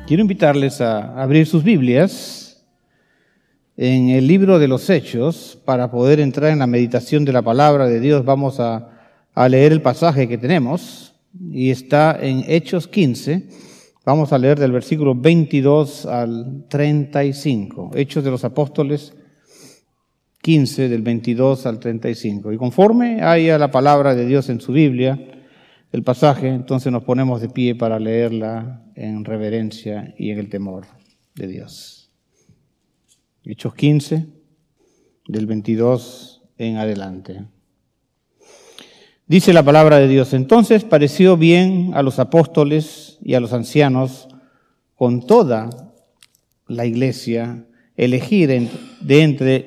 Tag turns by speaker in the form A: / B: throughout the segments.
A: Quiero invitarles a abrir sus Biblias en el libro de los Hechos para poder entrar en la meditación de la palabra de Dios. Vamos a leer el pasaje que tenemos y está en Hechos 15. Vamos a leer del versículo 22 al 35. Hechos de los Apóstoles 15, del 22 al 35. Y conforme haya la palabra de Dios en su Biblia, el pasaje, entonces nos ponemos de pie para leerla en reverencia y en el temor de Dios. Hechos 15, del 22 en adelante. Dice la palabra de Dios: Entonces pareció bien a los apóstoles y a los ancianos con toda la iglesia elegir de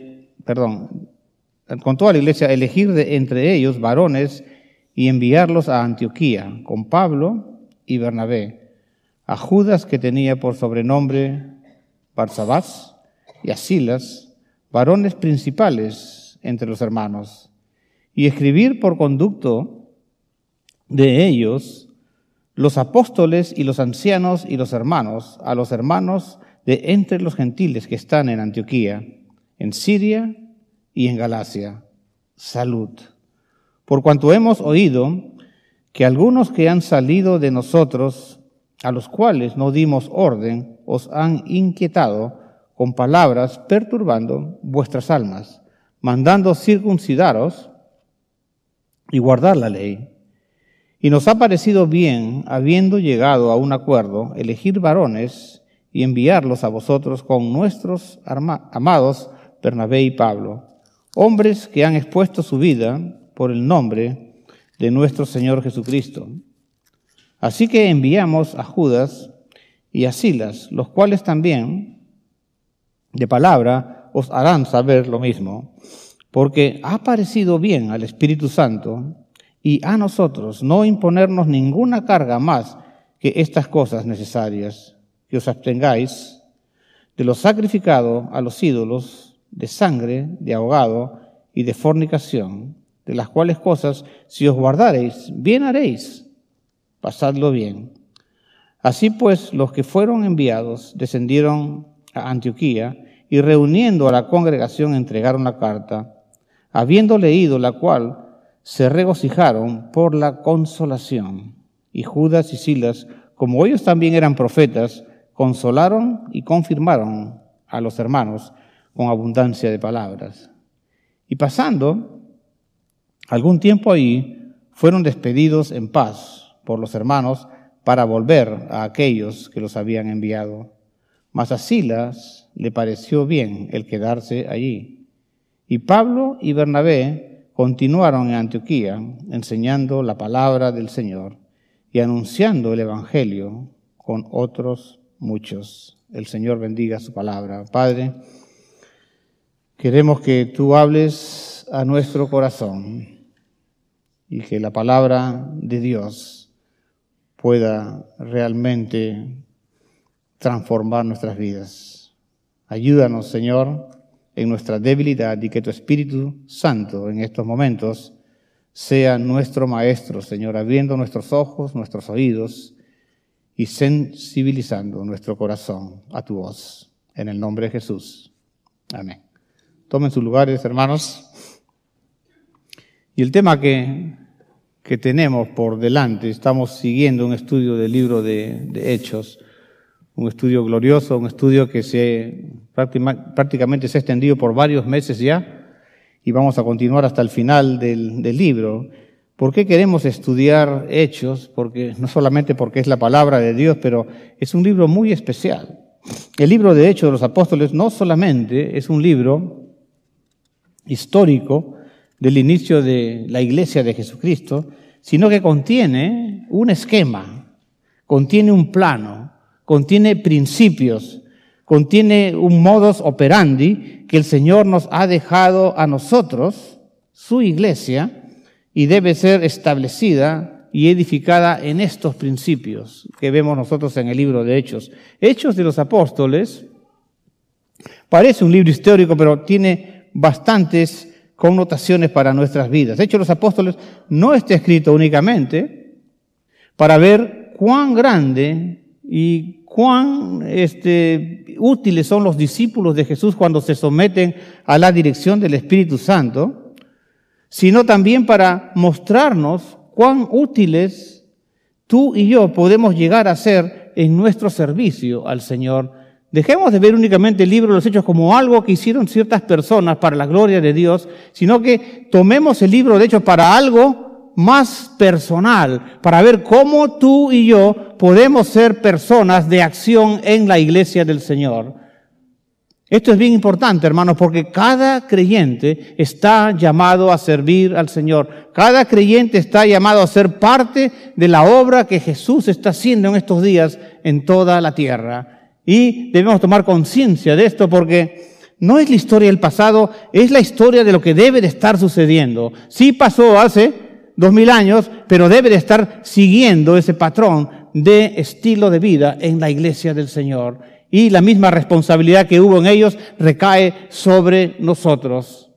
A: entre ellos varones y enviarlos a Antioquía con Pablo y Bernabé, a Judas, que tenía por sobrenombre Barsabás, y a Silas, varones principales entre los hermanos, y escribir por conducto de ellos los apóstoles y los ancianos y los hermanos, a los hermanos de entre los gentiles que están en Antioquía, en Siria y en Galacia, salud. Por cuanto hemos oído que algunos que han salido de nosotros, a los cuales no dimos orden, os han inquietado con palabras, perturbando vuestras almas, mandando circuncidaros y guardar la ley. Y nos ha parecido bien, habiendo llegado a un acuerdo, elegir varones y enviarlos a vosotros con nuestros amados Bernabé y Pablo, hombres que han expuesto su vida por el nombre de nuestro Señor Jesucristo. Así que enviamos a Judas y a Silas, los cuales también de palabra os harán saber lo mismo, porque ha parecido bien al Espíritu Santo y a nosotros no imponernos ninguna carga más que estas cosas necesarias, que os abstengáis de lo sacrificado a los ídolos, de sangre, de ahogado y de fornicación, de las cuales cosas, si os guardareis, bien haréis, pasadlo bien. Así pues, los que fueron enviados descendieron a Antioquía y reuniendo a la congregación entregaron la carta, habiendo leído la cual se regocijaron por la consolación. Y Judas y Silas, como ellos también eran profetas, consolaron y confirmaron a los hermanos con abundancia de palabras. Y pasando algún tiempo ahí, fueron despedidos en paz por los hermanos para volver a aquellos que los habían enviado. Mas a Silas le pareció bien el quedarse allí. Y Pablo y Bernabé continuaron en Antioquía, enseñando la palabra del Señor y anunciando el Evangelio con otros muchos. El Señor bendiga su palabra. Padre, queremos que tú hables a nuestro corazón y que la palabra de Dios pueda realmente transformar nuestras vidas. Ayúdanos, Señor, en nuestra debilidad y que tu Espíritu Santo en estos momentos sea nuestro Maestro, Señor, abriendo nuestros ojos, nuestros oídos y sensibilizando nuestro corazón a tu voz. En el nombre de Jesús. Amén. Tomen sus lugares, hermanos. Y el tema que tenemos por delante, estamos siguiendo un estudio del libro de Hechos, un estudio glorioso, un estudio que prácticamente se ha extendido por varios meses ya, y vamos a continuar hasta el final del libro. ¿Por qué queremos estudiar Hechos? No solamente porque es la palabra de Dios, pero es un libro muy especial. El libro de Hechos de los Apóstoles no solamente es un libro histórico del inicio de la Iglesia de Jesucristo, sino que contiene un esquema, contiene un plano, contiene principios, contiene un modus operandi que el Señor nos ha dejado a nosotros, su Iglesia, y debe ser establecida y edificada en estos principios que vemos nosotros en el libro de Hechos. Hechos de los Apóstoles parece un libro histórico, pero tiene bastantes connotaciones para nuestras vidas. De hecho, los apóstoles no está escrito únicamente para ver cuán grande y cuán útiles son los discípulos de Jesús cuando se someten a la dirección del Espíritu Santo, sino también para mostrarnos cuán útiles tú y yo podemos llegar a ser en nuestro servicio al Señor. Dejemos de ver únicamente el libro de los Hechos como algo que hicieron ciertas personas para la gloria de Dios, sino que tomemos el libro de Hechos para algo más personal, para ver cómo tú y yo podemos ser personas de acción en la iglesia del Señor. Esto es bien importante, hermanos, porque cada creyente está llamado a servir al Señor. Cada creyente está llamado a ser parte de la obra que Jesús está haciendo en estos días en toda la tierra. Y debemos tomar conciencia de esto porque no es la historia del pasado, es la historia de lo que debe de estar sucediendo. Sí pasó hace 2000 años, pero debe de estar siguiendo ese patrón de estilo de vida en la iglesia del Señor. Y la misma responsabilidad que hubo en ellos recae sobre nosotros.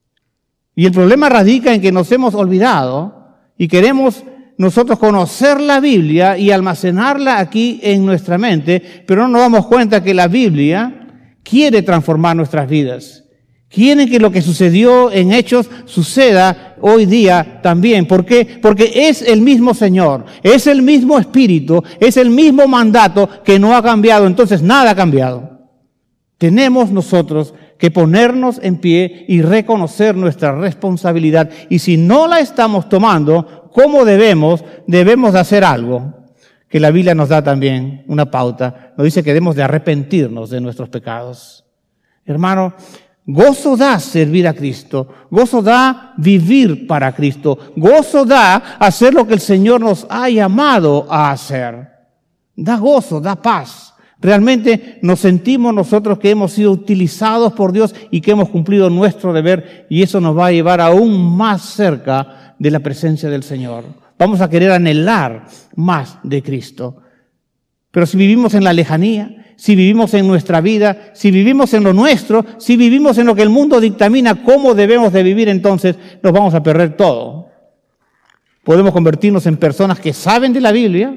A: Y el problema radica en que nos hemos olvidado y queremos nosotros conocer la Biblia y almacenarla aquí en nuestra mente, pero no nos damos cuenta que la Biblia quiere transformar nuestras vidas. Quieren que lo que sucedió en Hechos suceda hoy día también. ¿Por qué? Porque es el mismo Señor, es el mismo Espíritu, es el mismo mandato que no ha cambiado. Entonces nada ha cambiado. Tenemos nosotros que ponernos en pie y reconocer nuestra responsabilidad. Y si no la estamos tomando, ¿cómo debemos de hacer algo? Que la Biblia nos da también una pauta. Nos dice que debemos de arrepentirnos de nuestros pecados. Hermano, gozo da servir a Cristo, gozo da vivir para Cristo, gozo da hacer lo que el Señor nos ha llamado a hacer. Da gozo, da paz. Realmente nos sentimos nosotros que hemos sido utilizados por Dios y que hemos cumplido nuestro deber, y eso nos va a llevar aún más cerca de la presencia del Señor. Vamos a querer anhelar más de Cristo. Pero si vivimos en la lejanía, si vivimos en nuestra vida, si vivimos en lo nuestro, si vivimos en lo que el mundo dictamina cómo debemos de vivir, entonces nos vamos a perder todo. Podemos convertirnos en personas que saben de la Biblia,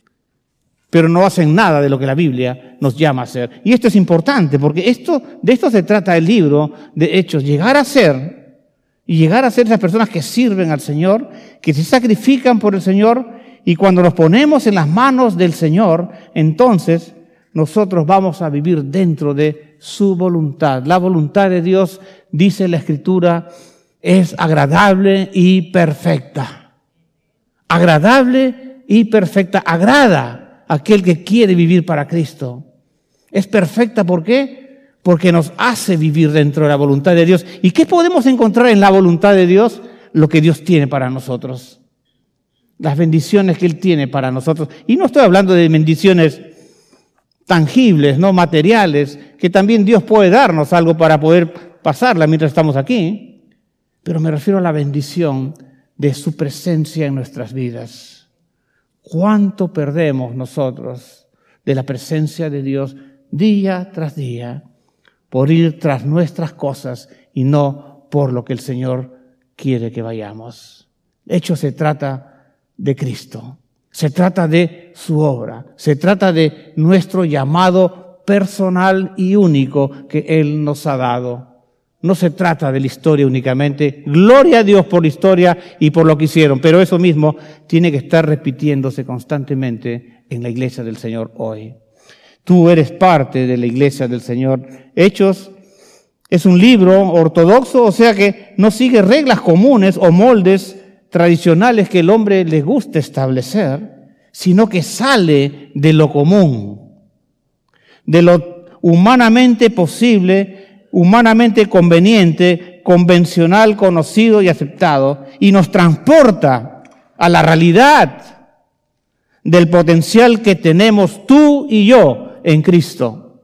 A: pero no hacen nada de lo que la Biblia nos llama a hacer. Y esto es importante, porque de esto se trata el libro de Hechos, llegar a ser esas personas que sirven al Señor, que se sacrifican por el Señor, y cuando nos ponemos en las manos del Señor, entonces nosotros vamos a vivir dentro de su voluntad. La voluntad de Dios, dice la Escritura, es agradable y perfecta. Agradable y perfecta. Agrada a aquel que quiere vivir para Cristo. Es perfecta, ¿por qué? Porque nos hace vivir dentro de la voluntad de Dios. ¿Y qué podemos encontrar en la voluntad de Dios? Lo que Dios tiene para nosotros. Las bendiciones que Él tiene para nosotros. Y no estoy hablando de bendiciones tangibles, no materiales, que también Dios puede darnos algo para poder pasarla mientras estamos aquí, pero me refiero a la bendición de su presencia en nuestras vidas. ¿Cuánto perdemos nosotros de la presencia de Dios día tras día por ir tras nuestras cosas y no por lo que el Señor quiere que vayamos? De hecho, se trata de Cristo. Se trata de su obra, se trata de nuestro llamado personal y único que Él nos ha dado. No se trata de la historia únicamente, gloria a Dios por la historia y por lo que hicieron, pero eso mismo tiene que estar repitiéndose constantemente en la iglesia del Señor hoy. Tú eres parte de la iglesia del Señor. Hechos es un libro ortodoxo, o sea que no sigue reglas comunes o moldes tradicionales que el hombre le gusta establecer, sino que sale de lo común, de lo humanamente posible, humanamente conveniente, convencional, conocido y aceptado, y nos transporta a la realidad del potencial que tenemos tú y yo en Cristo.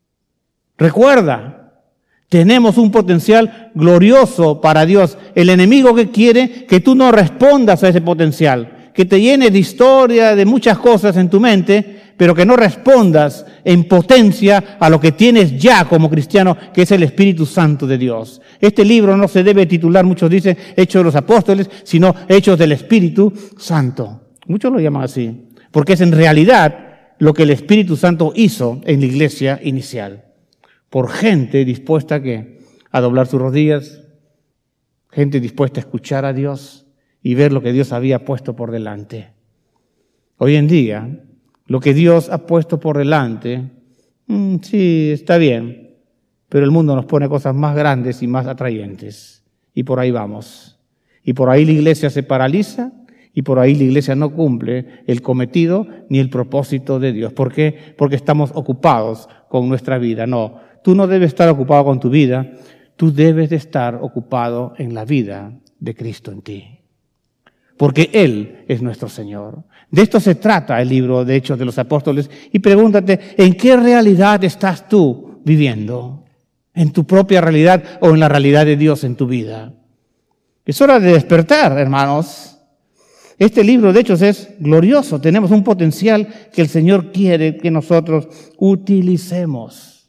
A: Recuerda, tenemos un potencial glorioso para Dios. El enemigo que quiere que tú no respondas a ese potencial, que te llene de historia, de muchas cosas en tu mente, pero que no respondas en potencia a lo que tienes ya como cristiano, que es el Espíritu Santo de Dios. Este libro no se debe titular, muchos dicen, Hechos de los Apóstoles, sino Hechos del Espíritu Santo. Muchos lo llaman así, porque es en realidad lo que el Espíritu Santo hizo en la iglesia inicial. Por gente dispuesta a doblar sus rodillas, gente dispuesta a escuchar a Dios y ver lo que Dios había puesto por delante. Hoy en día, lo que Dios ha puesto por delante, sí, está bien, pero el mundo nos pone cosas más grandes y más atrayentes. Y por ahí vamos. Y por ahí la iglesia se paraliza y por ahí la iglesia no cumple el cometido ni el propósito de Dios. ¿Por qué? Porque estamos ocupados con nuestra vida. No, tú no debes estar ocupado con tu vida, tú debes de estar ocupado en la vida de Cristo en ti. Porque Él es nuestro Señor. De esto se trata el libro de Hechos de los Apóstoles. Y pregúntate, ¿en qué realidad estás tú viviendo? ¿En tu propia realidad o en la realidad de Dios en tu vida? Es hora de despertar, hermanos. Este libro de Hechos es glorioso. Tenemos un potencial que el Señor quiere que nosotros utilicemos.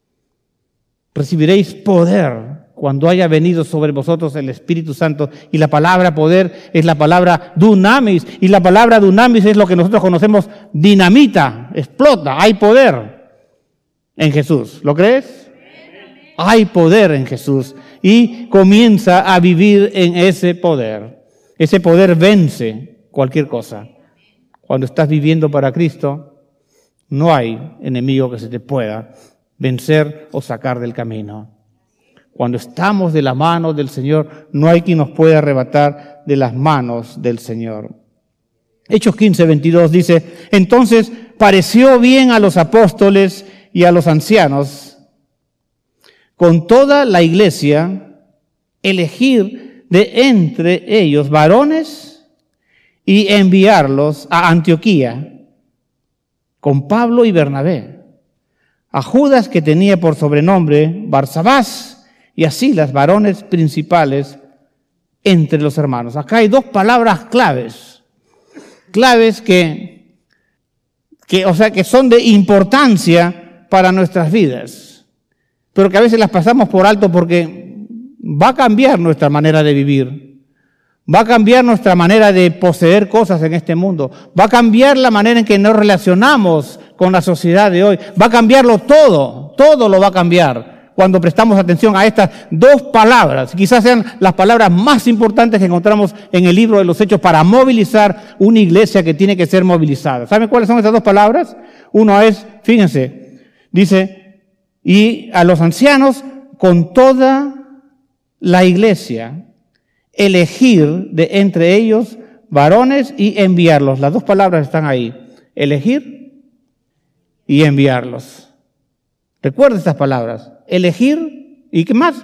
A: Recibiréis poder cuando haya venido sobre vosotros el Espíritu Santo. Y la palabra poder es la palabra dunamis. Y la palabra dunamis es lo que nosotros conocemos dinamita, explota, hay poder en Jesús. ¿Lo crees? Hay poder en Jesús. Y comienza a vivir en ese poder. Ese poder vence cualquier cosa. Cuando estás viviendo para Cristo, no hay enemigo que se te pueda vencer o sacar del camino. Cuando estamos de la mano del Señor, no hay quien nos pueda arrebatar de las manos del Señor. Hechos 15:22 dice, entonces pareció bien a los apóstoles y a los ancianos, con toda la iglesia, elegir de entre ellos varones y enviarlos a Antioquía, con Pablo y Bernabé, a Judas, que tenía por sobrenombre Barsabás, y así las varones principales entre los hermanos. Acá hay dos palabras claves que son de importancia para nuestras vidas, pero que a veces las pasamos por alto porque va a cambiar nuestra manera de vivir, va a cambiar nuestra manera de poseer cosas en este mundo, va a cambiar la manera en que nos relacionamos con la sociedad de hoy, va a cambiarlo todo lo va a cambiar. Cuando prestamos atención a estas dos palabras, quizás sean las palabras más importantes que encontramos en el libro de los Hechos para movilizar una iglesia que tiene que ser movilizada. ¿Saben cuáles son esas dos palabras? Uno es, fíjense, dice, y a los ancianos con toda la iglesia, elegir de entre ellos varones y enviarlos. Las dos palabras están ahí, elegir y enviarlos. Recuerda estas palabras. Elegir, ¿y qué más?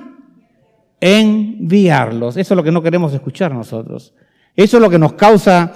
A: Enviarlos. Eso es lo que no queremos escuchar nosotros. Eso es lo que nos causa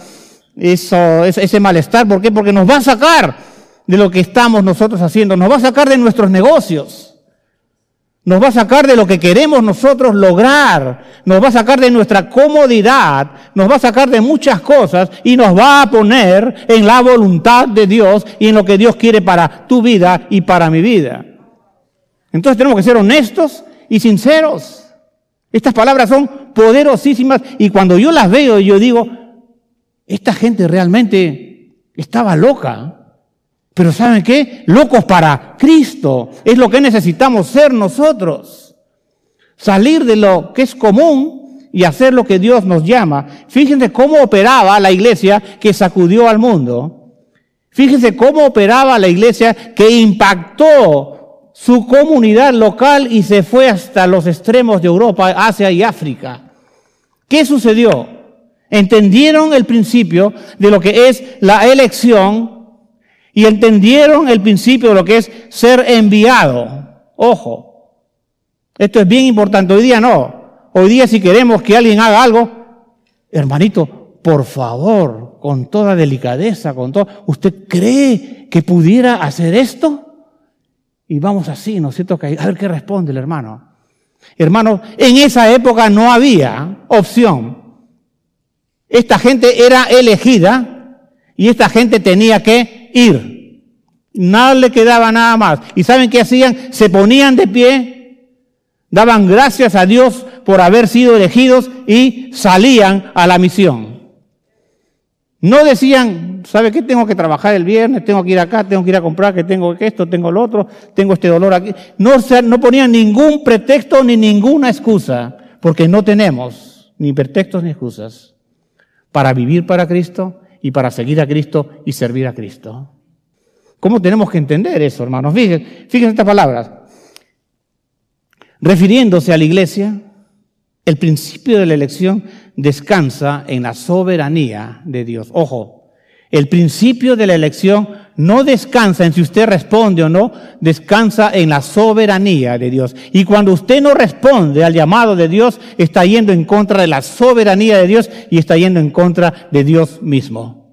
A: ese malestar. ¿Por qué? Porque nos va a sacar de lo que estamos nosotros haciendo. Nos va a sacar de nuestros negocios. Nos va a sacar de lo que queremos nosotros lograr. Nos va a sacar de nuestra comodidad. Nos va a sacar de muchas cosas y nos va a poner en la voluntad de Dios y en lo que Dios quiere para tu vida y para mi vida. Entonces tenemos que ser honestos y sinceros. Estas palabras son poderosísimas y cuando yo las veo yo digo, esta gente realmente estaba loca. Pero ¿saben qué? Locos para Cristo. Es lo que necesitamos ser nosotros. Salir de lo que es común y hacer lo que Dios nos llama. Fíjense cómo operaba la iglesia que sacudió al mundo. Fíjense cómo operaba la iglesia que impactó su comunidad local y se fue hasta los extremos de Europa, Asia y África. ¿Qué sucedió? Entendieron el principio de lo que es la elección y entendieron el principio de lo que es ser enviado. Ojo, esto es bien importante. Hoy día no. Hoy día si queremos que alguien haga algo, hermanito, por favor, con toda delicadeza, ¿usted cree que pudiera hacer esto? Y vamos así, ¿no es cierto? A ver qué responde el hermano. Hermano, en esa época no había opción. Esta gente era elegida y esta gente tenía que ir. No le quedaba nada más. ¿Y saben qué hacían? Se ponían de pie, daban gracias a Dios por haber sido elegidos y salían a la misión. No decían, ¿sabe qué? Tengo que trabajar el viernes, tengo que ir acá, tengo que ir a comprar, que tengo esto, tengo lo otro, tengo este dolor aquí. No ponían ningún pretexto ni ninguna excusa, porque no tenemos ni pretextos ni excusas para vivir para Cristo y para seguir a Cristo y servir a Cristo. ¿Cómo tenemos que entender eso, hermanos? Fíjense estas palabras. Refiriéndose a la iglesia, el principio de la elección descansa en la soberanía de Dios. Ojo, el principio de la elección no descansa en si usted responde o no, descansa en la soberanía de Dios. Y cuando usted no responde al llamado de Dios, está yendo en contra de la soberanía de Dios y está yendo en contra de Dios mismo.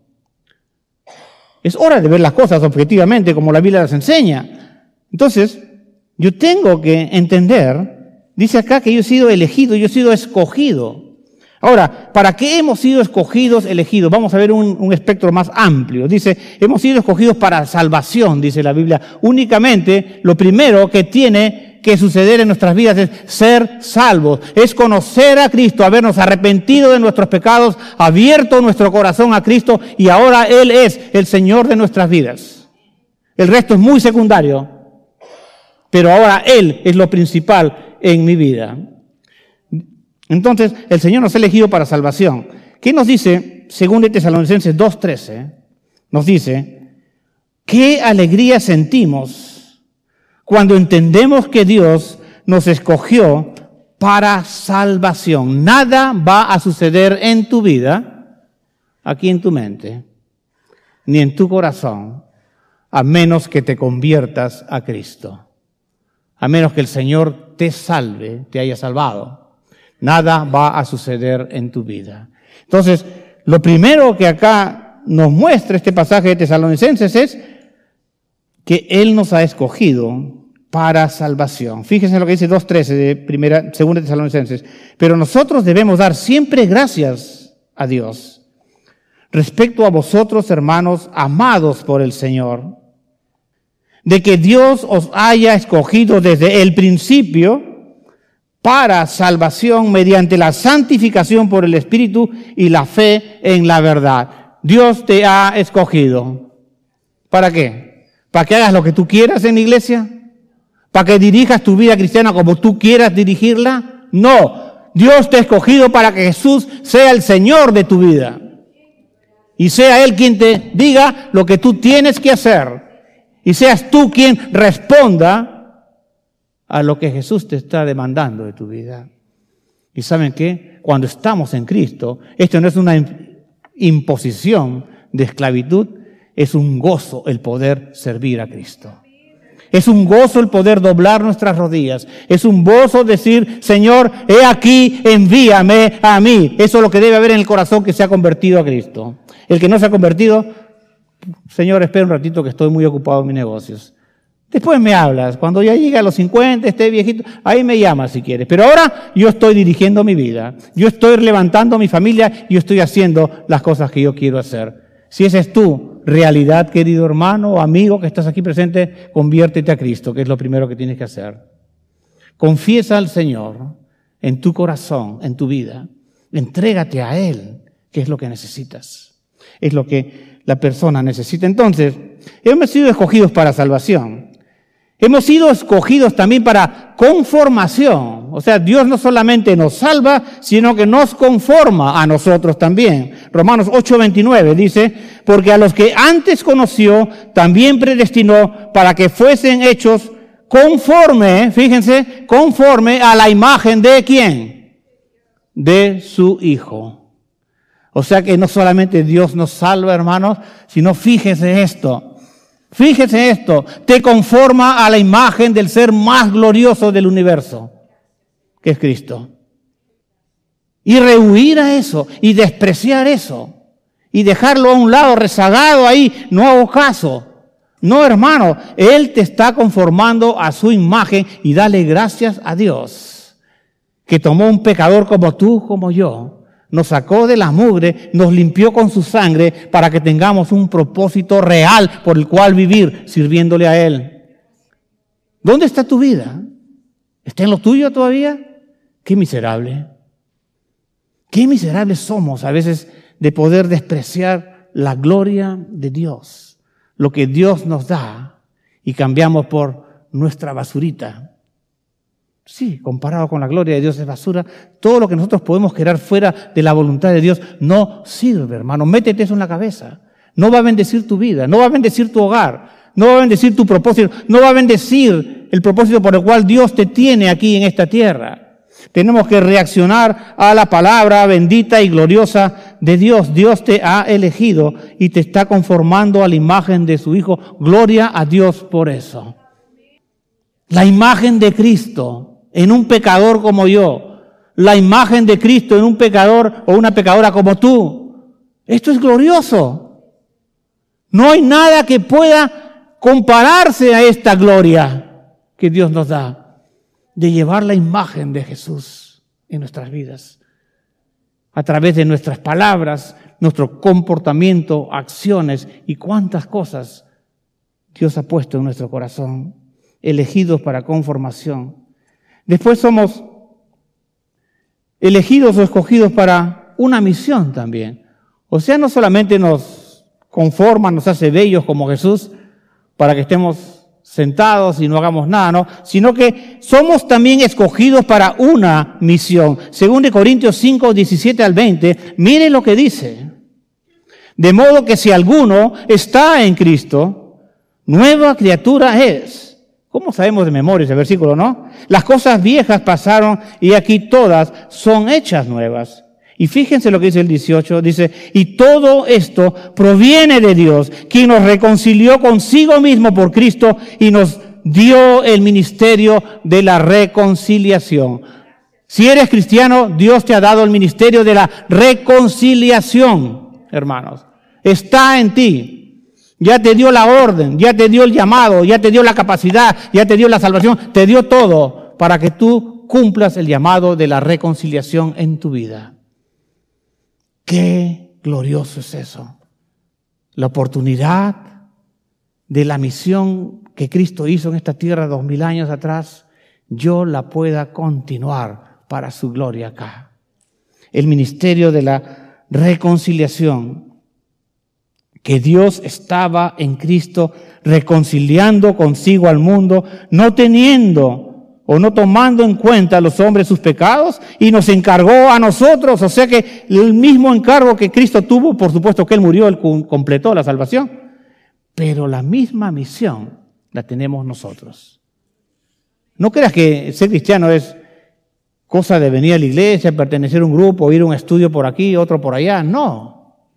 A: Es hora de ver las cosas objetivamente como la Biblia las enseña. Entonces, yo tengo que entender, dice acá que yo he sido elegido, yo he sido escogido. Ahora, ¿para qué hemos sido escogidos, elegidos? Vamos a ver un espectro más amplio. Dice, hemos sido escogidos para salvación, dice la Biblia. Únicamente, lo primero que tiene que suceder en nuestras vidas es ser salvos, es conocer a Cristo, habernos arrepentido de nuestros pecados, abierto nuestro corazón a Cristo y ahora Él es el Señor de nuestras vidas. El resto es muy secundario, pero ahora Él es lo principal en mi vida. Entonces, el Señor nos ha elegido para salvación. ¿Qué nos dice? Según de Tesalonicenses 2:13, nos dice, qué alegría sentimos cuando entendemos que Dios nos escogió para salvación. Nada va a suceder en tu vida, aquí en tu mente, ni en tu corazón, a menos que te conviertas a Cristo. A menos que el Señor te salve, te haya salvado. Nada va a suceder en tu vida. Entonces, lo primero que acá nos muestra este pasaje de Tesalonicenses es que Él nos ha escogido para salvación. Fíjense lo que dice 2:13 de segunda Tesalonicenses. Pero nosotros debemos dar siempre gracias a Dios respecto a vosotros, hermanos, amados por el Señor, de que Dios os haya escogido desde el principio para salvación mediante la santificación por el Espíritu y la fe en la verdad. Dios te ha escogido. ¿Para qué? ¿Para que hagas lo que tú quieras en la iglesia? ¿Para que dirijas tu vida cristiana como tú quieras dirigirla? No. Dios te ha escogido para que Jesús sea el Señor de tu vida. Y sea Él quien te diga lo que tú tienes que hacer. Y seas tú quien responda a lo que Jesús te está demandando de tu vida. ¿Y saben qué? Cuando estamos en Cristo, esto no es una imposición de esclavitud, es un gozo el poder servir a Cristo. Es un gozo el poder doblar nuestras rodillas. Es un gozo decir, Señor, he aquí, envíame a mí. Eso es lo que debe haber en el corazón que se ha convertido a Cristo. El que no se ha convertido, Señor, espera un ratito que estoy muy ocupado en mis negocios. Después me hablas, cuando ya llegue a los 50, esté viejito, ahí me llamas si quieres. Pero ahora yo estoy dirigiendo mi vida, yo estoy levantando mi familia, yo estoy haciendo las cosas que yo quiero hacer. Si esa es tu realidad, querido hermano o amigo que estás aquí presente, conviértete a Cristo, que es lo primero que tienes que hacer. Confiesa al Señor en tu corazón, en tu vida. Entrégate a Él, que es lo que necesitas. Es lo que la persona necesita. Entonces, hemos sido escogidos para salvación. Hemos sido escogidos también para conformación. O sea, Dios no solamente nos salva, sino que nos conforma a nosotros también. Romanos 8:29 dice, porque a los que antes conoció, también predestinó para que fuesen hechos conforme, fíjense, conforme a la imagen de ¿quién? De su Hijo. O sea que no solamente Dios nos salva, hermanos, sino fíjense esto, te conforma a la imagen del ser más glorioso del universo, que es Cristo. Y rehuir a eso, y despreciar eso, y dejarlo a un lado rezagado ahí, no hago caso. No, hermano, Él te está conformando a su imagen y dale gracias a Dios, que tomó un pecador como tú, como yo, nos sacó de la mugre, nos limpió con su sangre para que tengamos un propósito real por el cual vivir sirviéndole a Él. ¿Dónde está tu vida? ¿Está en lo tuyo todavía? ¡Qué miserable! ¡Qué miserables somos a veces de poder despreciar la gloria de Dios, lo que Dios nos da, y cambiamos por nuestra basurita. Sí, comparado con la gloria de Dios es basura. Todo lo que nosotros podemos querer fuera de la voluntad de Dios no sirve, hermano. Métete eso en la cabeza. No va a bendecir tu vida, no va a bendecir tu hogar, no va a bendecir tu propósito, no va a bendecir el propósito por el cual Dios te tiene aquí en esta tierra. Tenemos que reaccionar a la palabra bendita y gloriosa de Dios. Dios te ha elegido y te está conformando a la imagen de su Hijo. Gloria a Dios por eso. La imagen de Cristo en un pecador como yo, la imagen de Cristo en un pecador o una pecadora como tú. Esto es glorioso. No hay nada que pueda compararse a esta gloria que Dios nos da, de llevar la imagen de Jesús en nuestras vidas, a través de nuestras palabras, nuestro comportamiento, acciones y cuántas cosas Dios ha puesto en nuestro corazón, elegidos para conformación. Después somos elegidos o escogidos para una misión también. O sea, no solamente nos conforma, nos hace bellos como Jesús para que estemos sentados y no hagamos nada, ¿no? Sino que somos también escogidos para una misión. Según de Corintios 5, 17 al 20, miren lo que dice. De modo que si alguno está en Cristo, nueva criatura es. ¿Cómo sabemos de memoria ese versículo, no? Las cosas viejas pasaron y aquí todas son hechas nuevas. Y fíjense lo que dice el 18, dice, y todo esto proviene de Dios, quien nos reconcilió consigo mismo por Cristo y nos dio el ministerio de la reconciliación. Si eres cristiano, Dios te ha dado el ministerio de la reconciliación, hermanos. Está en ti. Ya te dio la orden, ya te dio el llamado, ya te dio la capacidad, ya te dio la salvación, te dio todo para que tú cumplas el llamado de la reconciliación en tu vida. Qué glorioso es eso. La oportunidad de la misión que Cristo hizo en esta tierra 2000 años atrás, yo la pueda continuar para su gloria acá. El ministerio de la reconciliación, que Dios estaba en Cristo reconciliando consigo al mundo, no teniendo o no tomando en cuenta a los hombres sus pecados, y nos encargó a nosotros. O sea que el mismo encargo que Cristo tuvo, por supuesto que Él murió, Él completó la salvación, pero la misma misión la tenemos nosotros. No creas que ser cristiano es cosa de venir a la iglesia, pertenecer a un grupo, ir a un estudio por aquí, otro por allá. No.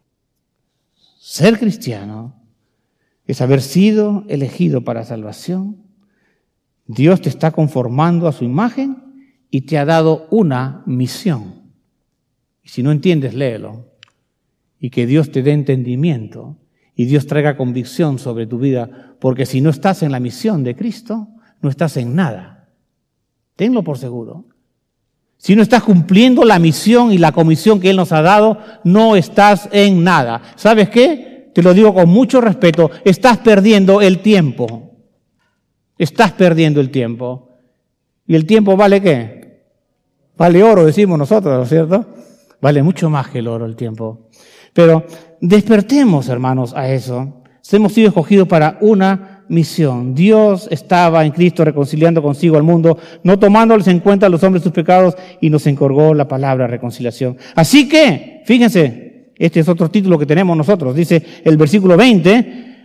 A: Ser cristiano es haber sido elegido para salvación. Dios te está conformando a su imagen y te ha dado una misión. Y si no entiendes, léelo. Y que Dios te dé entendimiento y Dios traiga convicción sobre tu vida, porque si no estás en la misión de Cristo, no estás en nada. Tenlo por seguro. Si no estás cumpliendo la misión y la comisión que Él nos ha dado, no estás en nada. ¿Sabes qué? Te lo digo con mucho respeto, estás perdiendo el tiempo. Estás perdiendo el tiempo. ¿Y el tiempo vale qué? Vale oro, decimos nosotros, ¿no es cierto? Vale mucho más que el oro el tiempo. Pero despertemos, hermanos, a eso. Hemos sido escogidos para una misión. Dios estaba en Cristo reconciliando consigo al mundo, no tomándoles en cuenta a los hombres sus pecados, y nos encargó la palabra reconciliación. Así que, fíjense, este es otro título que tenemos nosotros. Dice el versículo 20,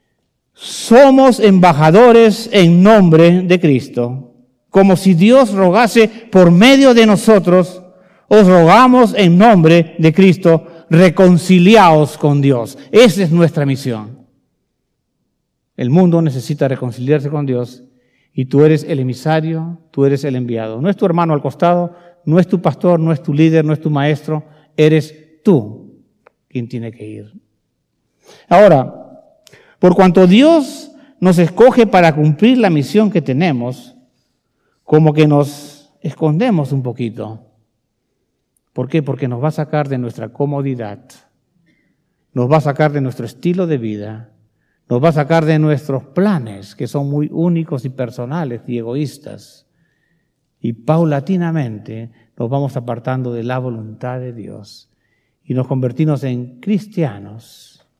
A: somos embajadores en nombre de Cristo. Como si Dios rogase por medio de nosotros, os rogamos en nombre de Cristo, reconciliaos con Dios. Esa es nuestra misión. El mundo necesita reconciliarse con Dios y tú eres el emisario, tú eres el enviado. No es tu hermano al costado, no es tu pastor, no es tu líder, no es tu maestro, eres tú quien tiene que ir. Ahora, por cuanto Dios nos escoge para cumplir la misión que tenemos, como que nos escondemos un poquito. ¿Por qué? Porque nos va a sacar de nuestra comodidad, nos va a sacar de nuestro estilo de vida, nos va a sacar de nuestros planes, que son muy únicos y personales y egoístas. Y paulatinamente nos vamos apartando de la voluntad de Dios y nos convertimos en cristianos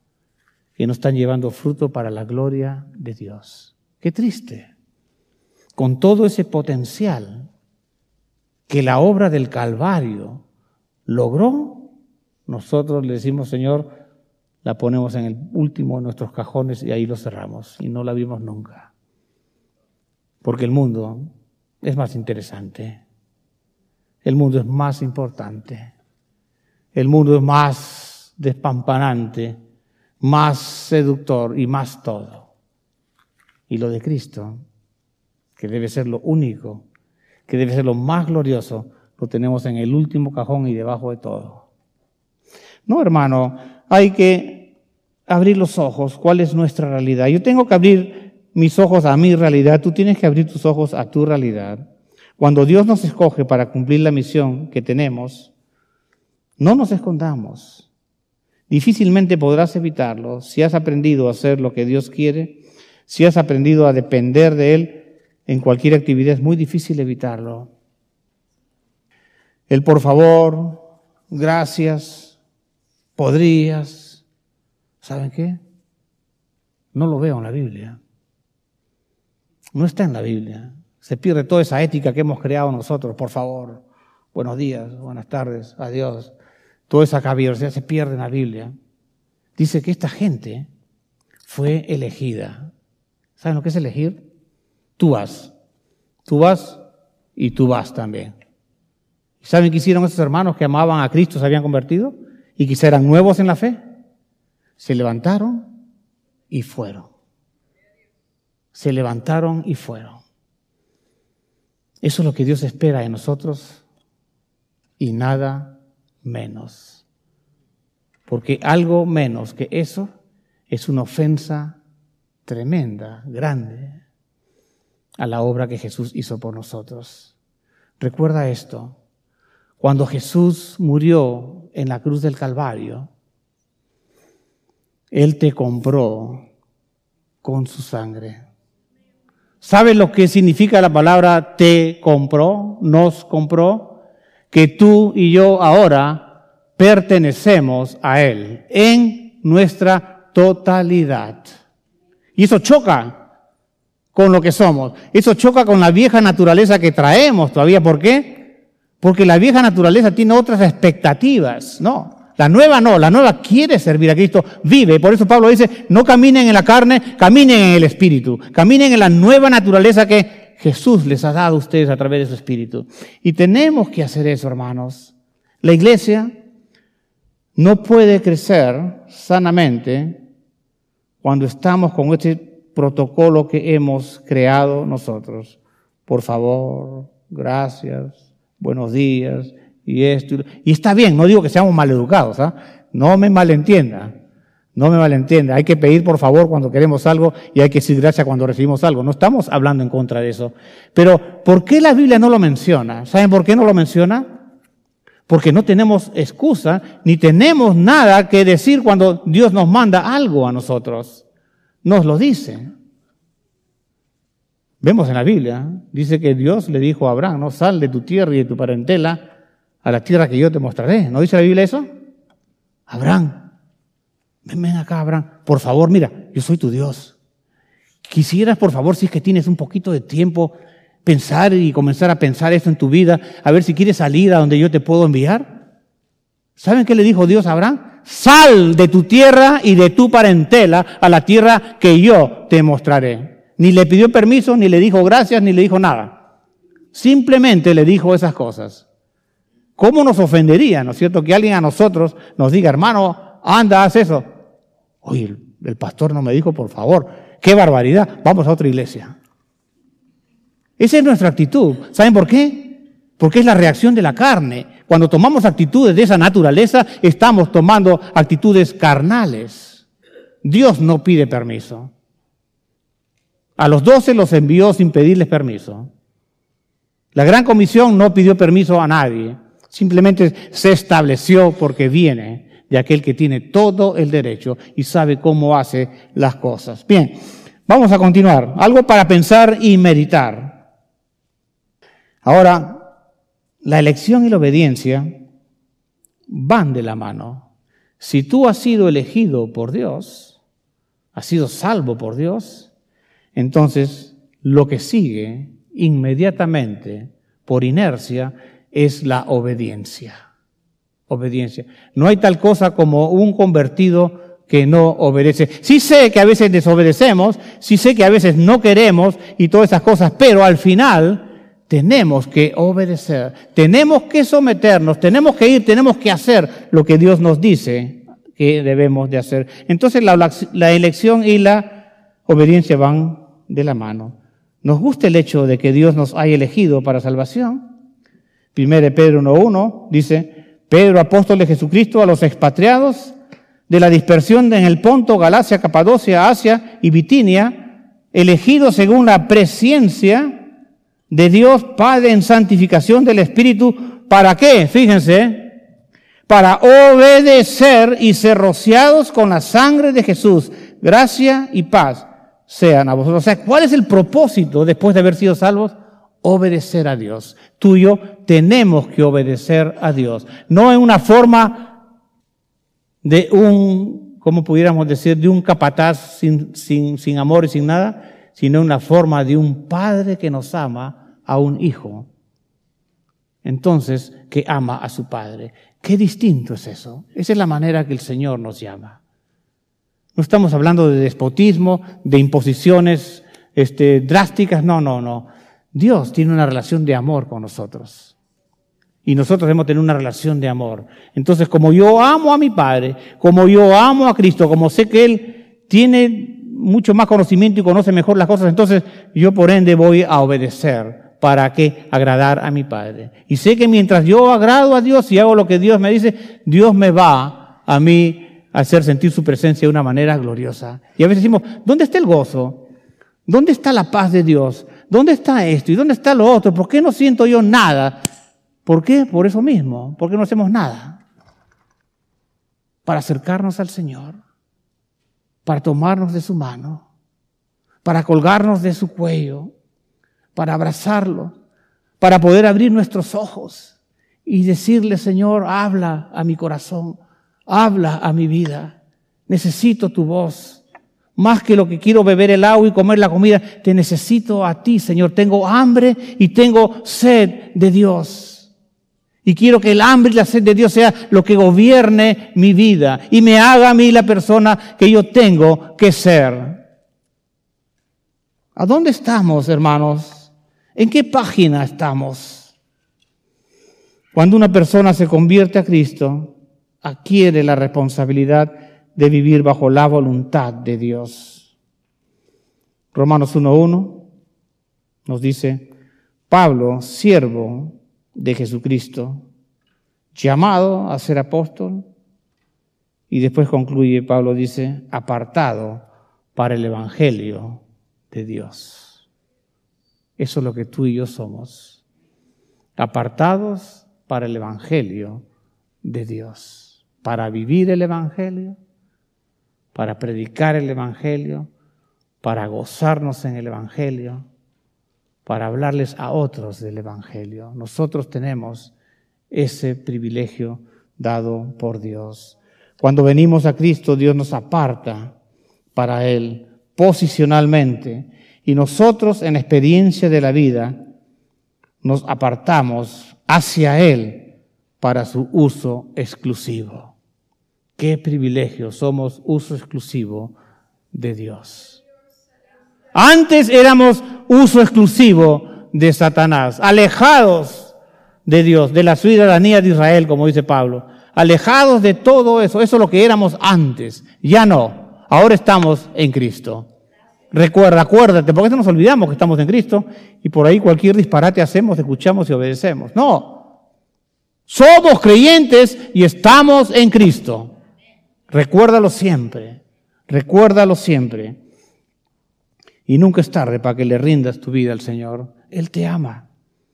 A: que no están llevando fruto para la gloria de Dios. Qué triste. Con todo ese potencial que la obra del Calvario logró, nosotros le decimos, Señor, la ponemos en el último de nuestros cajones y ahí lo cerramos y no la vimos nunca. Porque el mundo es más interesante, el mundo es más importante, el mundo es más despampanante, más seductor y más todo. Y lo de Cristo, que debe ser lo único, que debe ser lo más glorioso, lo tenemos en el último cajón y debajo de todo. No, hermano, hay que abrir los ojos. ¿Cuál es nuestra realidad? Yo tengo que abrir mis ojos a mi realidad. Tú tienes que abrir tus ojos a tu realidad. Cuando Dios nos escoge para cumplir la misión que tenemos, no nos escondamos. Difícilmente podrás evitarlo si has aprendido a hacer lo que Dios quiere, si has aprendido a depender de Él en cualquier actividad. Es muy difícil evitarlo. El por favor, gracias, podrías, ¿saben qué? No lo veo en la Biblia. No está en la Biblia. Se pierde toda esa ética que hemos creado nosotros. Por favor, buenos días, buenas tardes, adiós. Toda esa caballerosidad se pierde en la Biblia. Dice que esta gente fue elegida. ¿Saben lo que es elegir? Tú vas y tú vas también. ¿Saben qué hicieron esos hermanos que amaban a Cristo, se habían convertido y quizá eran nuevos en la fe? Se levantaron y fueron. Se levantaron y fueron. Eso es lo que Dios espera de nosotros y nada menos. Porque algo menos que eso es una ofensa tremenda, grande, a la obra que Jesús hizo por nosotros. Recuerda esto. Cuando Jesús murió en la cruz del Calvario, Él te compró con su sangre. ¿Sabes lo que significa la palabra te compró? Nos compró. Que tú y yo ahora pertenecemos a Él en nuestra totalidad. Y eso choca con lo que somos. Eso choca con la vieja naturaleza que traemos todavía. ¿Por qué? Porque la vieja naturaleza tiene otras expectativas. No, la nueva quiere servir a Cristo, vive. Por eso Pablo dice, no caminen en la carne, caminen en el Espíritu. Caminen en la nueva naturaleza que Jesús les ha dado a ustedes a través de su Espíritu. Y tenemos que hacer eso, hermanos. La iglesia no puede crecer sanamente cuando estamos con este protocolo que hemos creado nosotros. Por favor, gracias, buenos días, y esto. Y está bien, no digo que seamos maleducados, ¿ah? No me malentienda. Hay que pedir por favor cuando queremos algo y hay que decir gracias cuando recibimos algo. No estamos hablando en contra de eso. Pero, ¿por qué la Biblia no lo menciona? ¿Saben por qué no lo menciona? Porque no tenemos excusa ni tenemos nada que decir cuando Dios nos manda algo a nosotros. Nos lo dice. Vemos en la Biblia, dice que Dios le dijo a Abraham, no, sal de tu tierra y de tu parentela a la tierra que yo te mostraré. ¿No dice la Biblia eso? Abraham, ven acá, Abraham. Por favor, mira, yo soy tu Dios. Quisieras, por favor, si es que tienes un poquito de tiempo, pensar y comenzar a pensar esto en tu vida, a ver si quieres salir a donde yo te puedo enviar. ¿Saben qué le dijo Dios a Abraham? Sal de tu tierra y de tu parentela a la tierra que yo te mostraré. Ni le pidió permiso, ni le dijo gracias, ni le dijo nada. Simplemente le dijo esas cosas. ¿Cómo nos ofendería, no es cierto, que alguien a nosotros nos diga, hermano, anda, haz eso? Oye, el pastor no me dijo, por favor, qué barbaridad, vamos a otra iglesia. Esa es nuestra actitud. ¿Saben por qué? Porque es la reacción de la carne. Cuando tomamos actitudes de esa naturaleza, estamos tomando actitudes carnales. Dios no pide permiso. A los 12 los envió sin pedirles permiso. La gran comisión no pidió permiso a nadie. Simplemente se estableció porque viene de aquel que tiene todo el derecho y sabe cómo hace las cosas. Bien, vamos a continuar. Algo para pensar y meditar. Ahora, la elección y la obediencia van de la mano. Si tú has sido elegido por Dios, has sido salvo por Dios, entonces lo que sigue inmediatamente, por inercia, es la obediencia. Obediencia. No hay tal cosa como un convertido que no obedece. Sí sé que a veces desobedecemos, sí sé que a veces no queremos y todas esas cosas, pero al final tenemos que obedecer, tenemos que someternos, tenemos que ir, tenemos que hacer lo que Dios nos dice que debemos de hacer. Entonces la elección y la obediencia van de la mano. Nos gusta el hecho de que Dios nos haya elegido para salvación. 1 Pedro 1:1 dice: Pedro, apóstol de Jesucristo, a los expatriados de la dispersión en el Ponto, Galacia, Capadocia, Asia y Bitinia, elegidos según la presciencia de Dios Padre en santificación del Espíritu. ¿Para qué? Fíjense, para obedecer y ser rociados con la sangre de Jesús. Gracia y paz sean a vosotros. O sea, ¿cuál es el propósito después de haber sido salvos? Obedecer a Dios. Tú y yo tenemos que obedecer a Dios. No en una forma de como pudiéramos decir, de un capataz sin amor y sin nada, sino en una forma de un padre que nos ama a un hijo. Entonces, que ama a su padre. Qué distinto es eso. Esa es la manera que el Señor nos llama. No estamos hablando de despotismo, de imposiciones drásticas, no. Dios tiene una relación de amor con nosotros. Y nosotros debemos tener una relación de amor. Entonces, como yo amo a mi Padre, como yo amo a Cristo, como sé que Él tiene mucho más conocimiento y conoce mejor las cosas, entonces yo por ende voy a obedecer. ¿Para qué? Agradar a mi Padre. Y sé que mientras yo agrado a Dios y hago lo que Dios me dice, Dios me va a mí hacer sentir su presencia de una manera gloriosa. Y a veces decimos, ¿dónde está el gozo? ¿Dónde está la paz de Dios? ¿Dónde está esto? ¿Y dónde está lo otro? ¿Por qué no siento yo nada? ¿Por qué? Por eso mismo. ¿Por qué no hacemos nada? Para acercarnos al Señor, para tomarnos de su mano, para colgarnos de su cuello, para abrazarlo, para poder abrir nuestros ojos y decirle, Señor, habla a mi corazón, habla a mi vida, necesito tu voz. Más que lo que quiero beber el agua y comer la comida, te necesito a ti, Señor. Tengo hambre y tengo sed de Dios. Y quiero que el hambre y la sed de Dios sea lo que gobierne mi vida y me haga a mí la persona que yo tengo que ser. ¿A dónde estamos, hermanos? ¿En qué página estamos? Cuando una persona se convierte a Cristo, adquiere la responsabilidad de vivir bajo la voluntad de Dios. Romanos 1:1 nos dice, Pablo, siervo de Jesucristo, llamado a ser apóstol, y después concluye, Pablo dice, apartado para el evangelio de Dios. Eso es lo que tú y yo somos, apartados para el evangelio de Dios, para vivir el evangelio, para predicar el evangelio, para gozarnos en el evangelio, para hablarles a otros del evangelio. Nosotros tenemos ese privilegio dado por Dios. Cuando venimos a Cristo, Dios nos aparta para Él posicionalmente, y nosotros en la experiencia de la vida nos apartamos hacia Él para su uso exclusivo. ¡Qué privilegio! Somos uso exclusivo de Dios. Antes éramos uso exclusivo de Satanás, alejados de Dios, de la ciudadanía de Israel, como dice Pablo, alejados de todo eso. Eso es lo que éramos antes. Ya no. Ahora estamos en Cristo. Acuérdate, porque nos olvidamos que estamos en Cristo y por ahí cualquier disparate hacemos, escuchamos y obedecemos. No. Somos creyentes y estamos en Cristo. Recuérdalo siempre. Recuérdalo siempre. Y nunca es tarde para que le rindas tu vida al Señor. Él te ama.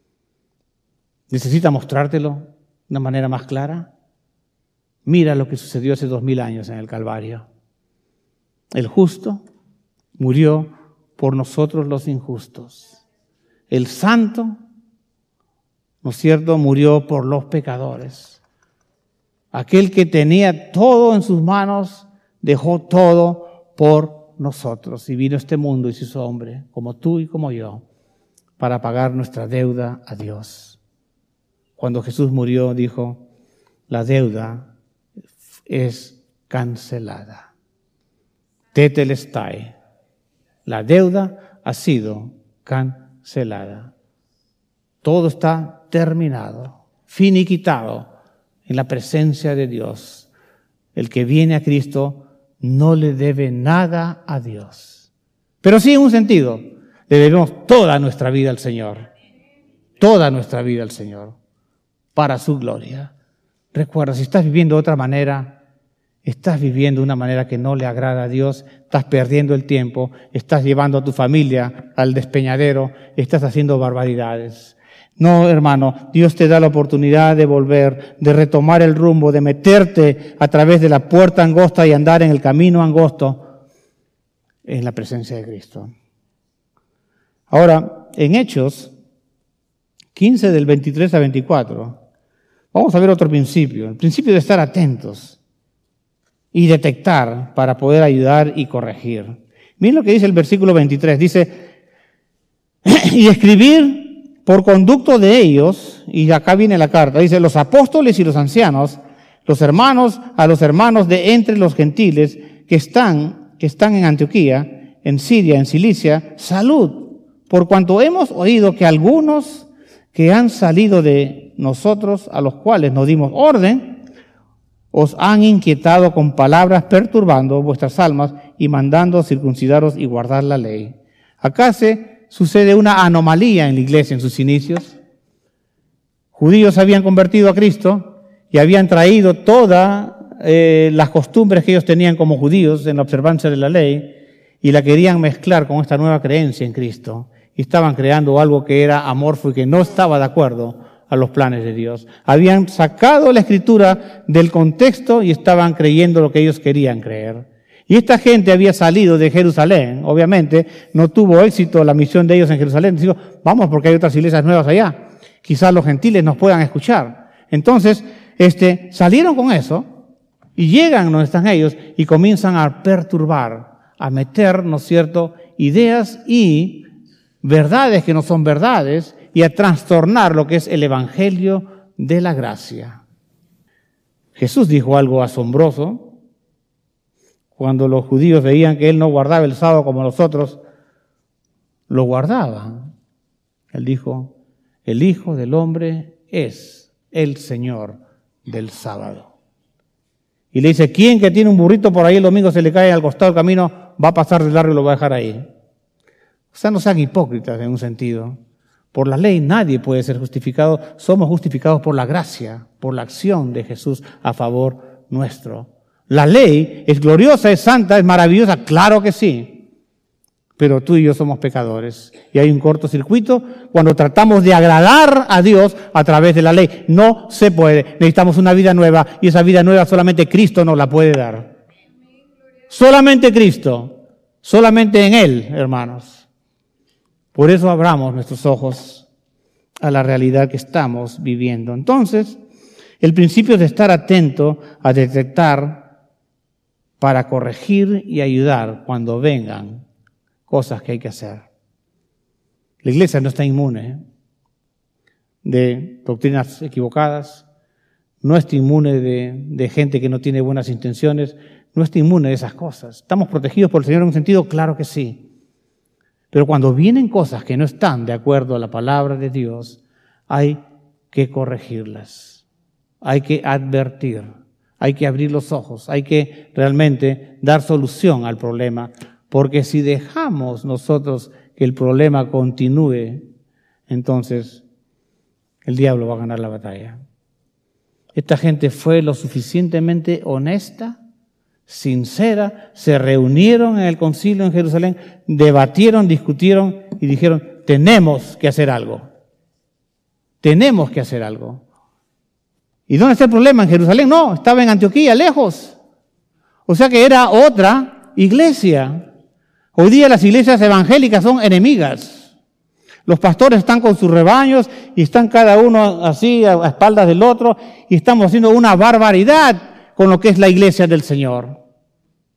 A: ¿Necesita mostrártelo de una manera más clara? Mira lo que sucedió hace 2000 años en el Calvario. El justo murió por nosotros los injustos. El santo, ¿no es cierto?, murió por los pecadores. Aquel que tenía todo en sus manos, dejó todo por nosotros y vino a este mundo y se hizo hombre, como tú y como yo, para pagar nuestra deuda a Dios. Cuando Jesús murió, dijo, la deuda es cancelada. Tetelestai. La deuda ha sido cancelada. Todo está terminado, finiquitado en la presencia de Dios. El que viene a Cristo no le debe nada a Dios. Pero sí, en un sentido, le debemos toda nuestra vida al Señor. Toda nuestra vida al Señor. Para su gloria. Recuerda, si estás viviendo de otra manera, estás viviendo de una manera que no le agrada a Dios, estás perdiendo el tiempo, estás llevando a tu familia al despeñadero, estás haciendo barbaridades. No, hermano, Dios te da la oportunidad de volver, de retomar el rumbo, de meterte a través de la puerta angosta y andar en el camino angosto en la presencia de Cristo. Ahora, en Hechos 15 del 23 a 24, vamos a ver otro principio, el principio de estar atentos y detectar para poder ayudar y corregir. Miren lo que dice el versículo 23, dice, y escribir por conducto de ellos, y acá viene la carta, dice, los apóstoles y los ancianos, los hermanos a los hermanos de entre los gentiles que están en Antioquía, en Siria, en Cilicia, salud, por cuanto hemos oído que algunos que han salido de nosotros, a los cuales nos dimos orden, os han inquietado con palabras perturbando vuestras almas y mandando circuncidaros y guardar la ley. Acá sucede una anomalía en la iglesia en sus inicios. Judíos habían convertido a Cristo y habían traído todas las costumbres que ellos tenían como judíos en la observancia de la ley y la querían mezclar con esta nueva creencia en Cristo. Y estaban creando algo que era amorfo y que no estaba de acuerdo a los planes de Dios. Habían sacado la Escritura del contexto y estaban creyendo lo que ellos querían creer. Y esta gente había salido de Jerusalén. Obviamente no tuvo éxito la misión de ellos en Jerusalén. Digo, vamos porque hay otras iglesias nuevas allá. Quizás los gentiles nos puedan escuchar. Entonces, salieron con eso y llegan donde están ellos y comienzan a perturbar, a meter, ¿no es cierto?, ideas y verdades que no son verdades y a trastornar lo que es el evangelio de la gracia. Jesús dijo algo asombroso cuando los judíos veían que Él no guardaba el sábado como los otros, lo guardaban. Él dijo, el Hijo del Hombre es el Señor del sábado. Y le dice, ¿quién que tiene un burrito por ahí el domingo se le cae al costado del camino, va a pasar de largo y lo va a dejar ahí? O sea, no sean hipócritas en un sentido. Por la ley nadie puede ser justificado, somos justificados por la gracia, por la acción de Jesús a favor nuestro. La ley es gloriosa, es santa, es maravillosa, claro que sí. Pero tú y yo somos pecadores. Y hay un cortocircuito cuando tratamos de agradar a Dios a través de la ley. No se puede. Necesitamos una vida nueva y esa vida nueva solamente Cristo nos la puede dar. Solamente Cristo. Solamente en Él, hermanos. Por eso abramos nuestros ojos a la realidad que estamos viviendo. Entonces, el principio es de estar atento a detectar para corregir y ayudar cuando vengan cosas que hay que hacer. La iglesia no está inmune de doctrinas equivocadas, no está inmune de gente que no tiene buenas intenciones, no está inmune de esas cosas. ¿Estamos protegidos por el Señor en un sentido? Claro que sí. Pero cuando vienen cosas que no están de acuerdo a la palabra de Dios, hay que corregirlas, hay que advertir. Hay que abrir los ojos, hay que realmente dar solución al problema, porque si dejamos nosotros que el problema continúe, entonces el diablo va a ganar la batalla. Esta gente fue lo suficientemente honesta, sincera, se reunieron en el concilio en Jerusalén, debatieron, discutieron y dijeron, tenemos que hacer algo. Tenemos que hacer algo. ¿Y dónde está el problema? ¿En Jerusalén? No, estaba en Antioquía, lejos. O sea que era otra iglesia. Hoy día las iglesias evangélicas son enemigas. Los pastores están con sus rebaños y están cada uno así a espaldas del otro y estamos haciendo una barbaridad con lo que es la iglesia del Señor.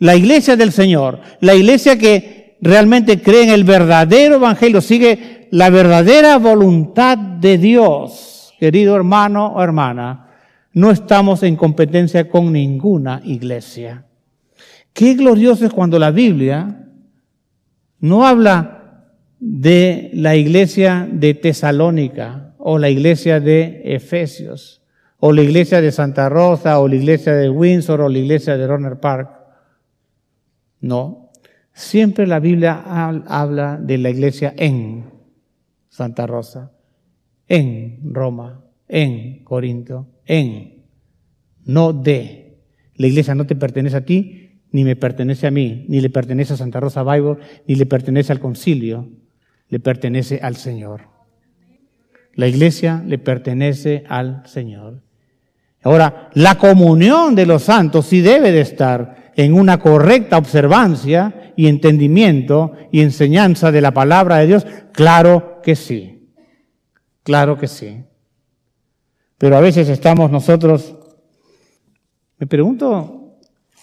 A: La iglesia del Señor, la iglesia que realmente cree en el verdadero evangelio, sigue la verdadera voluntad de Dios. Querido hermano o hermana, no estamos en competencia con ninguna iglesia. Qué glorioso es cuando la Biblia no habla de la iglesia de Tesalónica o la iglesia de Efesios o la iglesia de Santa Rosa o la iglesia de Windsor o la iglesia de Rohnert Park. No, siempre la Biblia habla de la iglesia en Santa Rosa, en Roma, en Corinto, no de. La iglesia no te pertenece a ti, ni me pertenece a mí, ni le pertenece a Santa Rosa Bible, ni le pertenece al concilio, le pertenece al Señor. La iglesia le pertenece al Señor. Ahora, la comunión de los santos sí debe de estar en una correcta observancia y entendimiento y enseñanza de la palabra de Dios. Claro que sí. Claro que sí. Pero a veces estamos nosotros, me pregunto,